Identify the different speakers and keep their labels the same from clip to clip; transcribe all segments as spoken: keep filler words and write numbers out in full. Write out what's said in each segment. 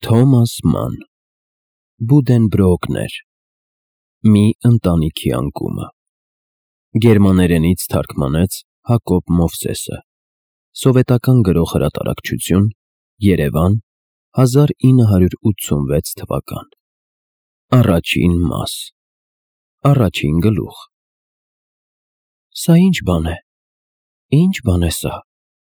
Speaker 1: Թոմաս Ման Բուդենբրոկներ Մի ընտանիքի անկումը Գերմաներենից թարգմանեց Հակոբ Մովսեսը Սովետական գրող հրատարակչություն Երևան հազար ինը հարյուր ութսունվեց թվական Առաջին մաս Առաջին գլուխ Սա ի՞նչ բան է, ի՞նչ բան է սա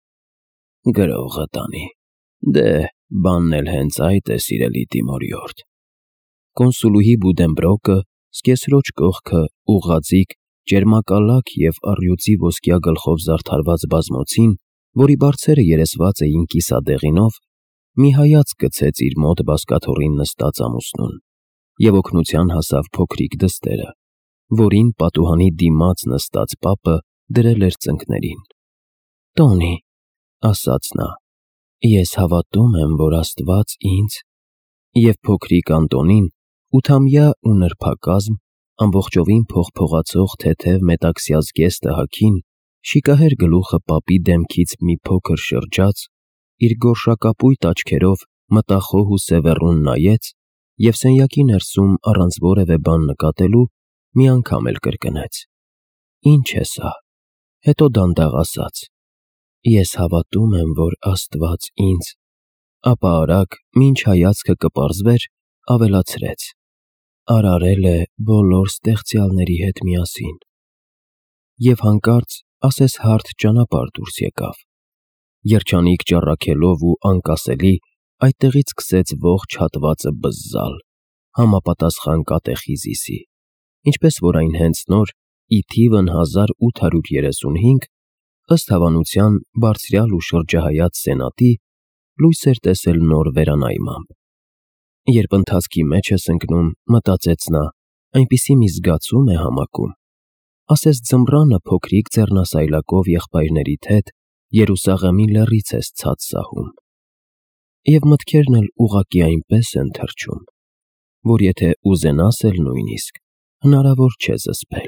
Speaker 1: Գրողը տանի Դե բանն էլ հենց այդ է սիրելի տիմորյորդ Կոնսուլուհի Բուդենբրոկը սկեսրոջ կողքը ուղղաձիգ ճերմակալակ և առյուծի ոսկյա գլխով զարդարված բազմոցին, որի բարձերը երեսված էին կիսադեղինով, մի հայացք գցեց իր մոտ բազկաթոռին նստած ամուսնուն և օգնության հասավ փոքրիկ դստերը, որին պատուհանի դիմաց նստած պապը դրել էր ծնկներին։ Տոնի, ասաց նա, ես հավատում եմ, որ Աստված ինձ… Եվ փոքրիկ Անտոնին, ութամյա ու նրբակազմ, ամբողջովին փողփողացող թեթև մետաքսյա զգեստը հագին, շիկահեր գլուխը պապի դեմքից մի փոքր շրջաց, իր գորշակապույտ աչքերով մտախոհ ու սևեռուն նայեց և սենյակի ներսում առանց որևէ բան նկատելու մի անգամ էլ կրկնեց. Ի՞նչ է սա, հետո դանդաղ ասաց. Ես հավատում եմ, որ Աստված ինձ… Ապա արագ, մինչ հայացքը կպարզվեր, ավելացրեց. արարել է բոլոր ստեղծյալների հետ միասին… Եվ հանկարծ ասես հարթ ճանապարհ դուրս եկավ, երջանիկ ճառագելով ու անկասելի, այդտեղից սկսեց ողջ հատվածը բզզալ, համապատասխան կատեխիզիսի, ինչպես որ այն հենց նոր, ի թիվն հազար ութ հարյուր երեսունհինգ, ըստ հավանության բարձրյալ ու շրջահայաց սենատի, լույս էր տեսել նոր վերանայմամբ։ Երբ ընթացքի մեջ ես ընկնում, մտածեց նա, այնպիսի մի զգացում է համակում, ասես ձմռանը փոքրիկ ձեռնասայլակով եղբայրներիդ հետ Երուսաղեմի լեռից ես ցած սահում։ Եվ մտքերն էլ ուղղակի այնպես են թռչում, որ եթե ուզենաս էլ նույնիսկ, հնարավոր չէ զսպել։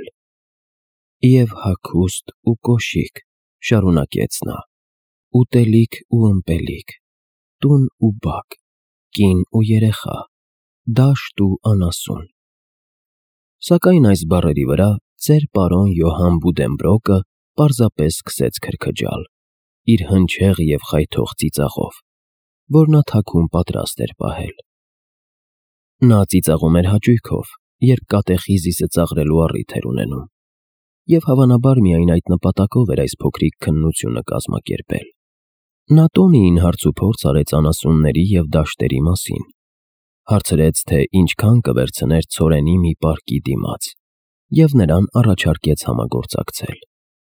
Speaker 1: Եվ հագուստ ու կոշիկ, շարունակեց նա, ուտելիք ու ըմպելիք, տուն ու բակ, կին ու երեխա, դաշտ ու անասուն։ Սակայն այս բառերի վրա ծեր պարոն Յոհան Բուդենբրոկը պարզապես սկսեց քրքջալ, իր հնչեղ և խայթող ծիծաղով, որ նա թաքուն պատրաստ էր պահել։ Նա ծիծաղում էր հաճույքով, երբ կատեխիզիսը ծաղրելու առիթ էր ունենում, և հավանաբար միայն այդ նպատակով էր այս փոքրիկ քննությունը կազմակերպել։ Նա Տոնիին հարցուփորձ արեց անասունների և դաշտերի մասին, հարցրեց, թե ինչքան կվերցներ ցորենի մի պարկի դիմաց, և նրան առաջարկեց համագործակցել։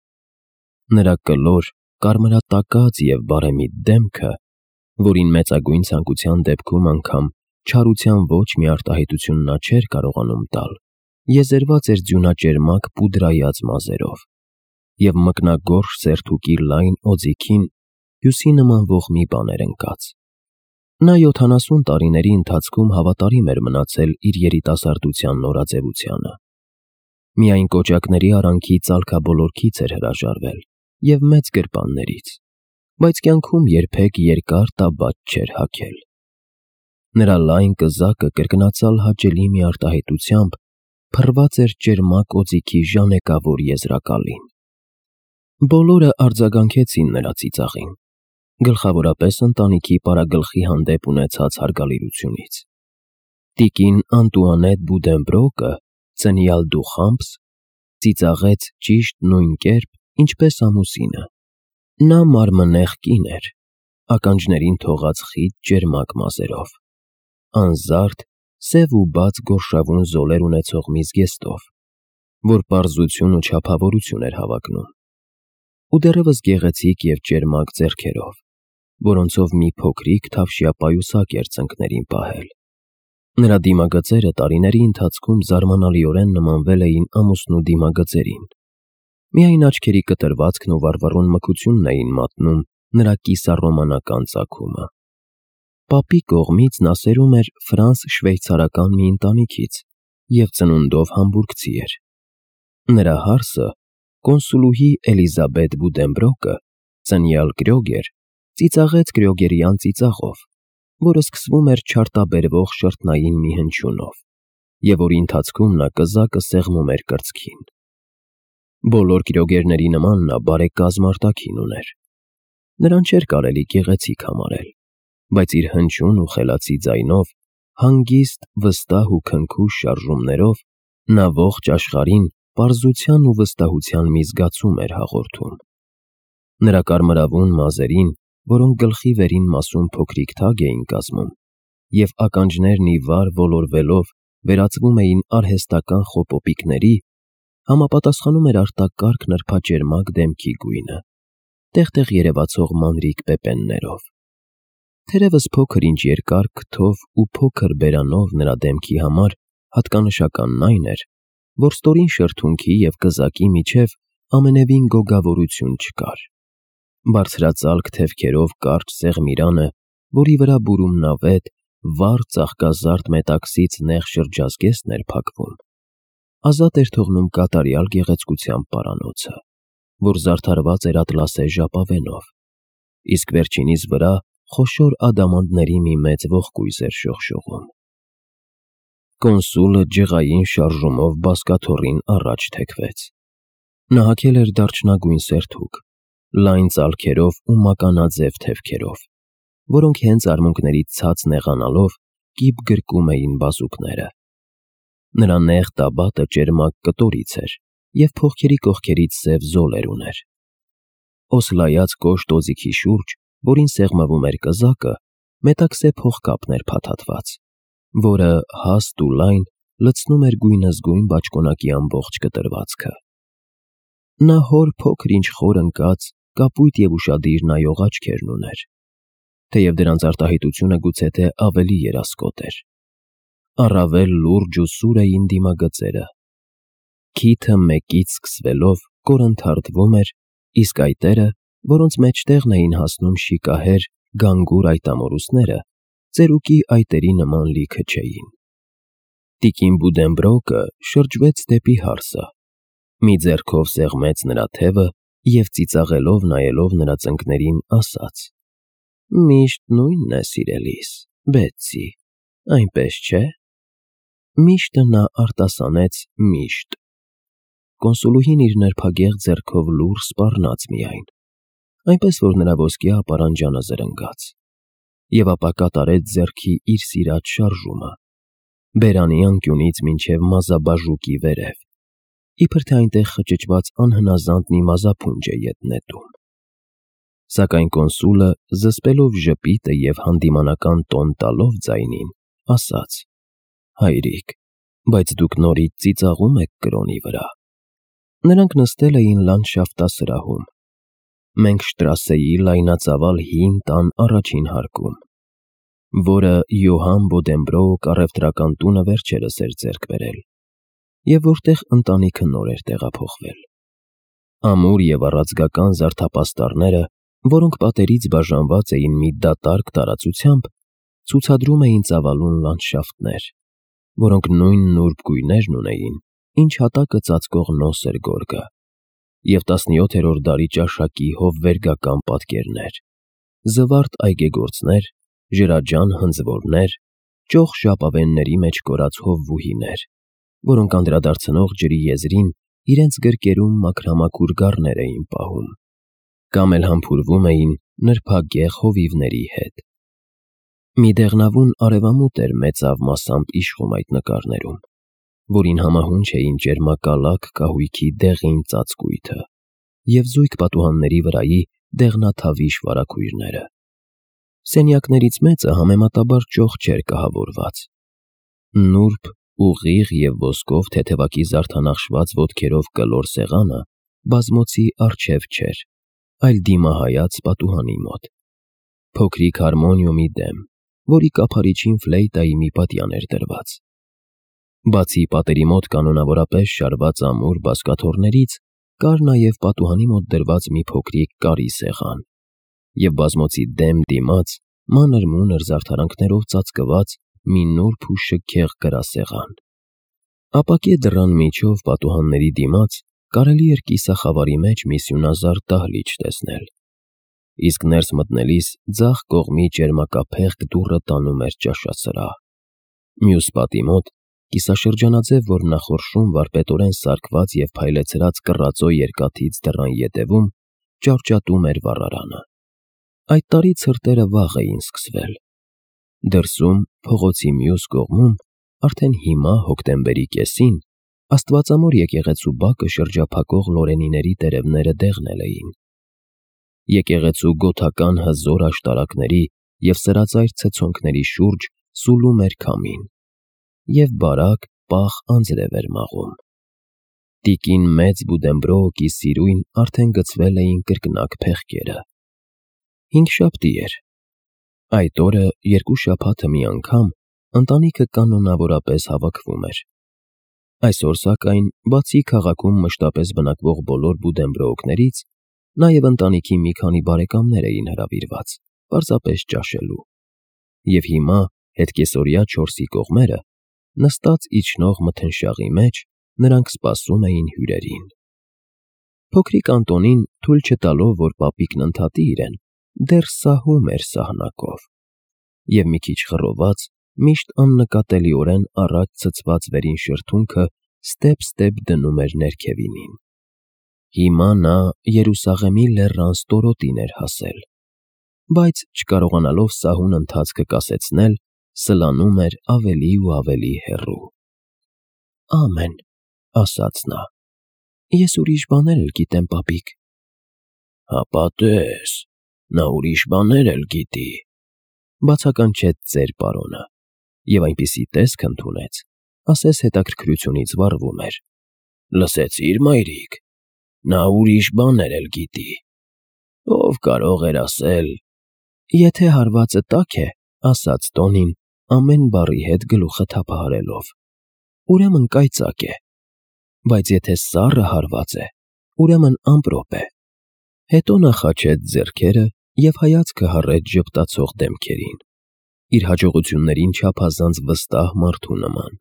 Speaker 1: Նրա կլոր, կարմրատակած և բարեմիտ դեմքը, որին մեծագույն ցանկության դեպքում անգամ չարության ոչ մի արտահայտություն նա չէր կարողանում տալ, եզերված էր ձյունաճերմակ պուդրայած մազերով, և մկնագորշ սերթուկի լայն օձիքին հյուսի նմանվող մի բան էր ընկած։ Նա յոթանասուն տարիների ընթացքում հավատարիմ էր մնացել իր երիտասարդության նորաձևությանը։ Միայն կոճակների արանքի ծալքաբոլորքից էր հրաժարվել և մեծ գրպաններից, բայց կյանքում երբեք երկար տաբատ չէր հագել։ Նրա լայն կզակը կրկնածալ հաճելի մի արտահայտությամբ փռված էր ճերմակ օձիքի ժանեկավոր եզրակալին։ Բոլորը արձագանքեցին նրա ծիծաղին, գլխավորապես ընտանիքի պարագլխի հանդեպ ունեցած հարգալիրությունից։ Տիկին Անտուանետ Բուդենբրոկը, ծնյալ դուխամփս, ծիծաղեց ճիշտ նույն կերպ, ինչպես ամուսինը։ Նա մարմնեղ կին էր, ականջներին թողած խիտ ճերմակ մազերով, անզարդ, սև ու բաց գորշավուն զոլեր ունեցող մի զգեստով, որ պարզություն ու չափավորություն էր հավակնում, ու դեռևս գեղեցիկ և ճերմակ ձեռքերով, որոնցով մի փոքրիկ թավշյա պայուսակ էր ծնկներին պահել։ Նրա դիմագծերը տարիների ընթացքում զարմանալիորեն նմանվել էին ամուսնու դիմագծերին։ Միայն աչքերի կտրվածքն ու վառվռուն մքությունն էին մատնում նրա կիսառոմանական ծագումը։ Պապի կողմից նա սերում էր ֆրանս֊շվեյցարական մի ընտանիքից և ծնունդով համբուրգցի էր։ Նրա հարսը, կոնսուլուհի Էլիզաբետ Բուդենբրոկը, ծնյալ Կրյոգեր, ծիծաղեց կրյոգերյան ծիծաղով, որը սկսվում էր չարտաբերվող շրթնային մի հնչյունով, և որի ընթացքում նա կզակը սեղմում էր կրծքին։ Բոլոր կիրոգերների նման նա բարեկազմ արտաքին ուներ։ Նրան չէր կարելի գեղեցիկ համարել, բայց իր հնչյուն ու խելացի ձայնով, հանգիստ, վստահ ու քնքուշ շարժումներով նա ողջ աշխարհին պարզության ու վստահության մի զգացում էր հաղորդում։ Նրա կարմրավուն մազերին, որոնք գլխի վերին մասում փոքրիկ թագ էին կազմում, և ականջներն ի վար ոլորվելով վերածվում էին արհեստական խոպոպիկների, համապատասխանում էր արտակարգ նրբաճերմակ դեմքի գույնը, տեղ-տեղ երևացող մանրիկ պեպեններով։ Թերևս փոքր-ինչ երկար քթով ու փոքր բերանով նրա դեմքի համար հատկանշականն այն էր, որ ստորին շրթունքի և կզակի միջև ամենևին գոգավորություն չկար։ Բարձրածալք թևքերով կարճ սեղմիրանը, որի վրա բուրումնավետ, վառ ծաղկազարդ մետաքսից նեղ շրջազգեստն էր փակվում, ազատ էր թողնում կատարյալ գեղեցկությամբ պարանոցը, որ զարդարված էր ատլասե ժապավենով, իսկ վերջինիս վրա խոշոր ադամանդների մի մեծ ողկույզ էր շողշողում։ Կոնսուլը ջղային շարժումով բազկաթոռին առաջ թեքվեց։ Նա հագել էր դարչնագույն սերթուկ, լայն ծալքերով ու մականաձև թևքերով, որոնք հենց արմունկներից ցած նեղանալով կիպ գրկում էին բազուկները։ Նրա նեղ տաբատը ճերմակ կտորից էր և փողքերի կողքերից սև զոլեր ուներ։ Օսլայած կոշտ օձիքի շուրջ, որին սեղմվում էր կզակը, մետաքսե փողկապն էր փաթաթված, որը, հաստ ու լայն, լցնում էր գույնզգույն բաճկոնակի ամբողջ կտրվածքը։ Նա հոր փոքր-ինչ խոր ընկած, կապույտ և ուշադիր նայող աչքերն ուներ, թեև դրանց արտահայտությունը գուցե թե ավելի երասկոտ էր։ Առավել լուրջ ու սուր էին դիմագծերը։ Քիթը մեկից սկսվելով կորնթարթվում էր, իսկ այտերը, որոնց մեջտեղն էին հասնում շիկահեր, գանգուր այտամորուսները, ծերուկի այտերի նման լիքը չէին։ Տիկին Բուդենբրոկը շրջվեց դեպի հարսը, մի ձեռքով սեղմեց նրա թևը և ծիծաղելով նայելով նրա ծնկներին ասաց. «Միշտ նույնն է, սիրելիս, Բետսի, այնպես չէ»։ Միշտը նա արտասանեց միշտ։ Կոնսուլուհին իր նրբագեղ ձեռքով լուռ սպառնաց միայն, այնպես որ նրա ոսկյա ապարանջանը զրնգաց, և ապա կատարեց ձեռքի իր սիրած շարժումը, բերանի անկյունից մինչև մազաբաժուկի վերև, իբր թե այնտեղ խճճված անհնազանդ մի մազափունջ է ետ նետում։ Սակայն կոնսուլը, զսպելով ժպիտը և հանդիմանական տոն տալով ձայնին, ասաց. «Հայրիկ, բայց դուք նորից ծիծաղում եք կրոնի վրա»։ Նրանք նստել էին լանդշաֆտասրահում։ Մենք Շտրասեի լայնածավալ հին տան առաջին հարկում, որը Յոհան Բոդենբրոուկ առևտրական տունը վերջերս էր ձեռք բերել, և որտեղ ընտանիքը նոր էր տեղափոխվել։ Ամուր և առաձգական զարդապաստառները, որոնք պատերից բաժանված էին մի դատարկ տարածությամբ, ցուցադրում էին ծավալուն լանդշաֆտներ, որոնք նույն նուրբ գույներն ունեին, ինչ հատակը ծածկող նոսր գորգը, և տասնյոթերորդ դարի ճաշակի հովվերգական պատկերներ, զվարթ այգեգործներ, ջրաջան հնձվորներ, ճոխ ժապավենների մեջ կորած հովվուհիներ, որոնք անդրադարձնող ջրի եզրին իրենց գրկերում մաքրամաքուր գառներ էին պահում, կամ էլ համբուրվում էին նրբագեղ հովիվների հետ։ Մի դեղնավուն արևամուտ էր մեծավ մասամբ իշխում այդ նկարներում, որին համահունչ էին ճերմակալակ կահույքի դեղին ծածկույթը և զույգ պատուհանների վրայի դեղնաթավիշ վարագույրները։ Սենյակներից մեծը համեմատաբար ճոխ չէր կահավորված։ Նուրբ, ուղիղ և ոսկով թեթևակի զարդանախշված ոտքերով կլոր սեղանը բազմոցի առջև չէր, այլ դիմահայաց պատուհանի մոտ։ Փոքրիկ հարմոնիումի դեմ, որի կափարիչին ֆլեյտայի մի պատյան էր դրված։ Բացի պատերի մոտ կանոնավորապես շարված ամուր բազկաթոռներից, կար նաև պատուհանի մոտ դրված մի փոքրիկ կարի սեղան և բազմոցի դեմ դիմաց մանր-մունր զարդարանքներով ծածկված մի նուրբ ու շքեղ գրասեղան։ Ապակե դռան միջով պատուհանների դիմաց կարելի էր կիսախավարի մեջ մի սյունազարդ դահլիճ տեսնել, իսկ ներս մտնելիս ձախ կողմի ճերմակափեղկ դուռը տանում էր ճաշասրահ։ Մյուս պատի մոտ կիսաշրջանաձև որմնախորշում վարպետորեն սարքված և փայլեցրած կռածո երկաթից դռան ետևում ճարճատում էր վառարանը։ Այդ տարի ցրտերը վաղ էին սկսվել։ Դրսում, փողոցի մյուս կողմում, արդեն հիմա հոկտեմբերի կեսին, Աստվածամոր եկեղեցու բակը շրջափակող լորենիների տերևները դեղնել էին։ Եկեղեցու գոթական հզոր աշտարակների և սրածայր ցցոնքների շուրջ սուլում էր քամին, և բարակ, պաղ անձրև էր մաղում։ Տիկին մեծ Բուդենբրոուկի սիրույն արդեն գցվել էին կրկնակ փեղկերը։ Հինգշաբթի էր։ Այդ օրը երկու շաբաթը մի անգամ ընտանիքը կանոնավորապես հավաքվում էր։ Այսօր, սակայն, բացի քաղաքում մշտապես բնակվող բոլոր Բուդենբրոուկներից, նաև ընտանիքի մի քանի բարեկամներ էին հրավիրված, պարզապես ճաշելու։ Եվ հիմա, հետկեսօրյա չորսի կողմերը, նստած իջնող մթնշաղի մեջ, նրանք սպասում էին հյուրերին։ Փոքրիկ Անտոնին, թույլ չտալով, որ պապիկն ընդհատի իրեն, դեռ սահում էր սահնակով։ Եվ մի քիչ խռոված, միշտ աննկատելիորեն առաջ ցցված վերին շրթունքը ստեպ-ստեպ դնում էր ներքևինին։ Հիմա նա Երուսաղեմի լեռան ստորոտին էր հասել, բայց, չկարողանալով սահուն ընթացքը կասեցնել, սլանում էր ավելի ու ավելի հեռու։ «Ամեն», ասաց նա, «ես ուրիշ բաներ էլ գիտեմ, պապիկ»։ «Հապա տես, նա ուրիշ բաներ էլ գիտի», բացականչեց ծեր պարոնը, և այնպիսի տեսք ընդունեց, ասես հետաքրքրությունից վառվում էր։ «Լսեցի՞ր, մայրիկ, նա ուրիշ բաներ էլ գիտի։ Ով կարող էր ասել»։ «Եթե հարվածը տաք է, — ասաց Տոնին, ամեն բառի հետ գլուխը թափահարելով, — ուրեմն կայծակ է, բայց եթե սառը հարված է, ուրեմն ամպրոպ է»։ Հետո նա խաչեց ձեռքերը և հայացքը հառեց ժպտացող դեմքերին, իր հաջողություններին չափազանց վստահ մարդու նման։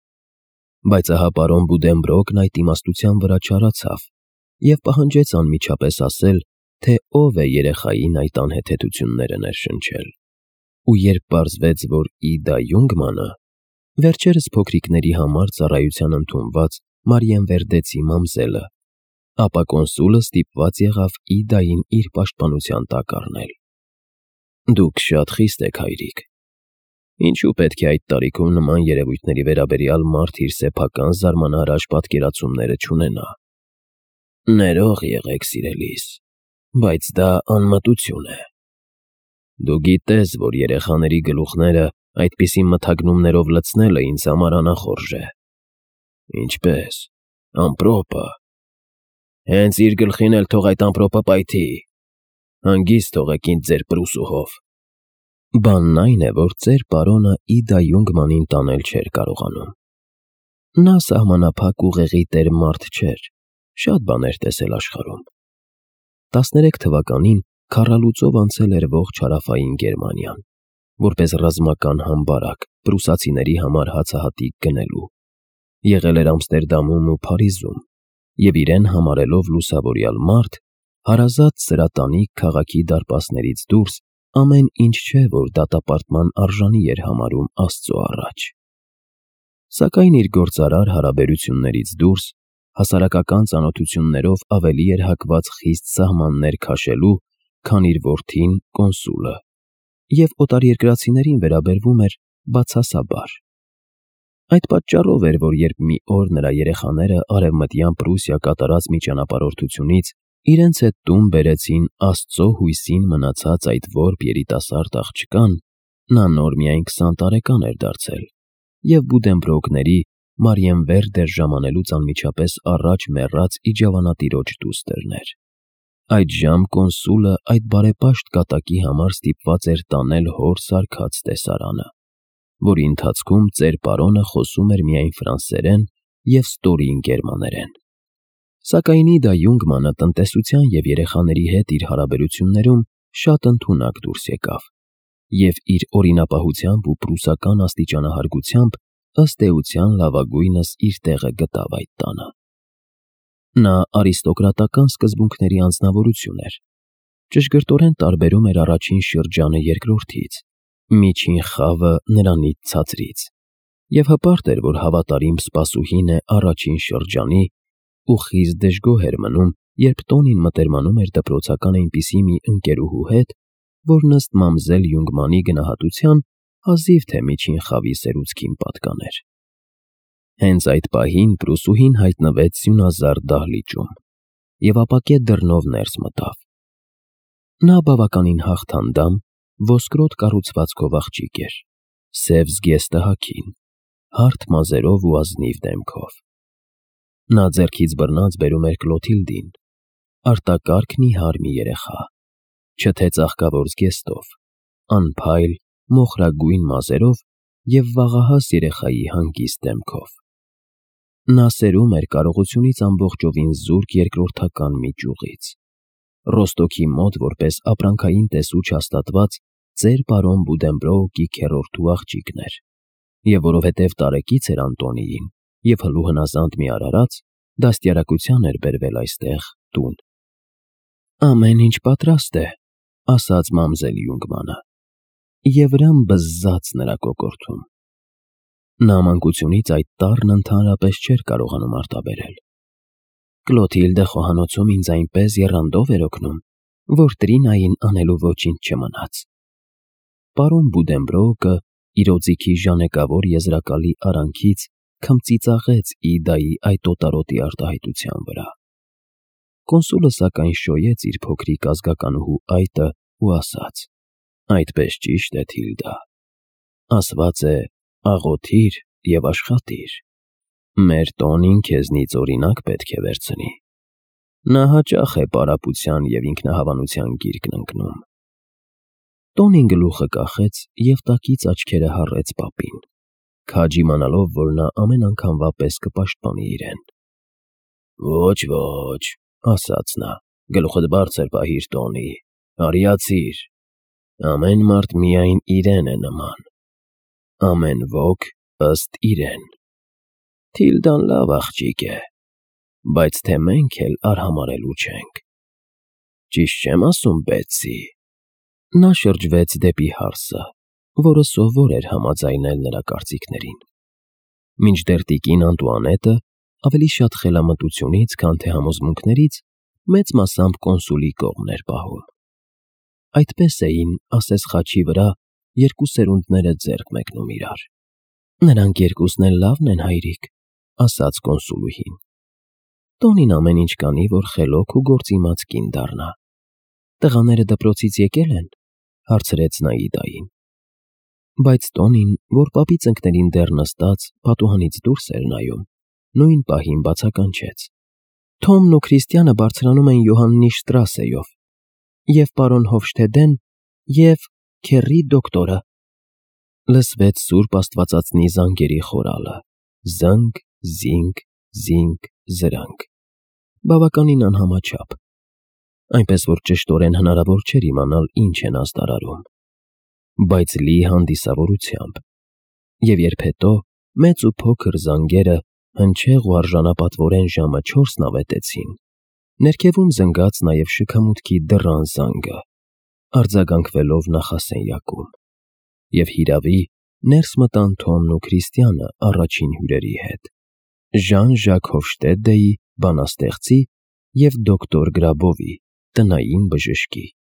Speaker 1: Բայց ահա պարոն Բուդենբրոկն այդ իմաստության վրա չարացավ և պահանջեց անմիջապես ասել, թե ով է երեխային այդ անհեթեթությունները ներշնչել։ Ու երբ պարզվեց, որ Իդա Յունգմանը, վերջերս փոքրիկների համար ծառայության ընդունված մարիենվերդեցի մամզելը, ապա կոնսուլը ստիպված եղավ Իդային իր պաշտպանության տակ առնել։ «Դուք շատ խիստ եք, հայրիկ։ Ինչու պետք է այդ տարիքում նման երևույթների վերաբերյալ մարդ իր սեփական զարմանահրաշ պատկերացումները չունենա։ Ներող եղեք, սիրելիս, բայց դա անմտություն է։ Դու գիտես, որ երեխաների գլուխները այդպիսի մթագնումներով լցնելը ինձ համար անախորժ է»։ «Ինչպե՞ս, ամպրոպը։ Հենց իր գլխին էլ թող այդ ամպրոպը պայթի։ Հանգիստ թողեք ինձ ձեր պրուսուհով»։ Բանն այն է, որ ծեր պարոնը Իդա Յունգմանին տանել չէր կարողանում։ Նա սահմանափակ ուղեղի տեր մարդ չէր, շատ բան էր տեսել աշխարհում։ տասներեք թվականին քառալուծով անցել էր ողջ Հարավային Գերմանիան, որպես ռազմական համբարակ պրուսացիների համար հացահատիկ գնելու։ Եղել էր Ամստերդամում ու Փարիզում, և իրեն համարելով լուսավորյալ մարդ, հարազատ սրատանիք քաղաքի դարպասներից դուրս ամեն ինչ չէ, որ դատապարտման արժանի էր համարում Աստծո առաջ։ Սակայն իր գործարար հարաբերություններից դուրս, հասարակական ծանոթություններով ավելի էր հակված խիստ սահմաններ քաշելու, քան իր որդին՝ կոնսուլը, և օտարերկրացիներին վերաբերվում էր բացասաբար։ Այդ պատճառով էր, որ երբ մի օր նրա երեխաները Արևմտյան Պրուսիա կատարած մի ճանապարհորդությունից իրենց հետ տուն բերեցին Աստծո հույսին մնացած այդ որբ երիտասարդ աղջկան, նա նոր միայն քսան տարեկան էր դարձել, և Բուդենբրոկների Մարիենվերդեր ժամանելուց անմիջապես առաջ մեռած իջավանատիրոջ դուստրն էր։ Այդժամ կոնսուլը այդ բարեպաշտ կատակի համար ստիպված էր տանել հոր սարքած տեսարանը, որի ընթացքում ծեր պարոնը խոսում էր միայն ֆրանսերեն և ստորին գերմաներեն։ Սակայն Իդա Յունգմանը տնտեսության և երեխաների հետ իր հարաբերություններում շատ ընդունակ դուրս եկավ, և իր օրինապահությամբ ու պրուսական աստիճանահարգությամբ ըստ էության լավագույնս իր տեղը գտավ այդ տանը։ Նա արիստոկրատական սկզբունքների անձնավորություն էր, ճշգրտորեն տարբերում էր առաջին շրջանը երկրորդից, միջին խավը նրանից ցածրից, և հպարտ էր, որ հավատարիմ սպասուհին է առաջին շրջանի ու խիստ դժգոհ էր մնում, երբ տոնին մտերմանում էր դպրոցական այնպիսի մի ընկերուհու հետ, որ ըստ մամզել Յունգմանի գնահատության հազիվ թե միջին խավի սերուցքին պատկաներ։ Հենց այդ պահին պրուսուհին հայտնվեց սյունազարդ դահլիճում և ապակե դռնով ներս մտավ։ Նա բավականին հաղթանդամ, ոսկրոտ կառուցվածքով աղջիկ էր, սև զգեստը հագին, հարթ մազերով ու ազնիվ դեմքով։ Նա ձեռքից բռնած բերում էր Կլոթիլդին, արտակարգ նիհար մի երեխա, չթե ծաղկավոր զգեստով, անփայլ, մոխրագույն մազերով և վաղահաս երեխայի հանգիստ դեմքով։ Նա սերում էր կարողությունից ամբողջովին զուրկ երկրորդական մի ճյուղից։ Ռոստոկի մոտ որպես ապրանքային տեսուչ հաստատված ծեր պարոն Բուդենբրոուկի քեռորդու աղջիկն էր, և որովհետև տարեկից էր Անտոնիին և հլու հնազանդ մի արարած, դաստիարակության էր բերվել այստեղ տուն։ «Ամեն ինչ պատրաստ է», ասաց մամզել Յունգմանը, և վրան բզզաց նրա կոկորդում։ Նա մանկությունից այդ տառն ընդհանրապես չէր կարողանում արտաբերել։ «Կլոթիլդը խոհանոցում ինձ այնպես եռանդով էր օգնում, որ Տրինային անելու ոչինչ չմնաց»։ Պարոն Բուդենբրոուկը իր օձիքի ժանեկավոր եզրակալի արանքից քմծիծաղեց Իդայի այդ օտարոտի արտահայտության վրա։ Կոնսուլը սակայն շոյեց իր փոքրիկ ազգականուհու այտը ու ասաց. «Այդպես ճիշտ է, Թիլդա, ասված է աղոթիր և աշխատիր։ Մեր տոնին քեզնից օրինակ պետք է վերցնի։ Նա հաճախ է պարապության և ինքնահավանության գիրկն ընկնում»։ Տոնին գլուխը կախեց և տակից աչքերը հառեց պապին, քաջ իմանալով, որ նա ամեն անգամվա պես կպաշտպանի իրեն։ «Ոչ, ոչ», ասաց նա, «գլուխդ բարձր պահիր, Տոնի, արիացիր։ Ամեն մարդ միայն իրեն է նման, ամեն ոք ըստ իրեն։ Թիլդան լավ աղջիկ է, բայց թե մենք էլ արհամարհելու չենք։ Ճիշտ չեմ ասում, Բեթսի»։ Նա շրջվեց դեպի հարսը, որը սովոր էր համաձայնել նրա կարծիքներին, մինչդեռ տիկին Անտուանետը ավելի շատ խելամտությունից, քան թե համոզմունքներից, մեծ մասամբ կոնսուլի կողմն էր պահում։ Այդպես էին, ասես խաչի վրա, երկու սերունդները ձեռք մեկնում իրար։ «Նրանք երկուսն էլ լավն են, հայրիկ», ասաց կոնսուլուհին։ «Տոնին ամեն ինչ կանի, որ խելոք ու գործիմաց կին դառնա։ Տղաները դպրոցից եկել են», հարցրեց նա Իդային։ Բայց Տոնին, որ պապի ծնկներին դեռ նստած, պատուհանից դուրս էր նայում, նույն պահին բացականչեց. «Թոմն ու Քրիստիանը բարձրանում են Յոհաննի շտրասեով, և պարոն Հոֆշտեդեն, և քեռի դոկտորը»։ Լսվեց սուրբ աստվածածնի զանգերի խորալը. զնգ, զինգ, զինգ, զրնգ, բավականին անհամաչափ, այնպես որ ճշտորեն հնարավոր չէր իմանալ ինչ են ազդարարում, բայց լի հանդիսավորությամբ, և երբ հետո մեծ ու փոքր զանգերը հնչեղ ու արժանապատվորեն ժամը չորսն ավետեցին, ներքևում զնգաց նաև շքամուտքի դռան զանգը, արձագանքվելով նախասենյակում, և հիրավի ներս մտան Թոմն ու Քրիստիանը առաջին հյուրերի հետ՝ Ժան-Ժակ Հոֆշտեդեի, բանաստեղծի և դոկտոր Գրաբովի, տնային բժշկի։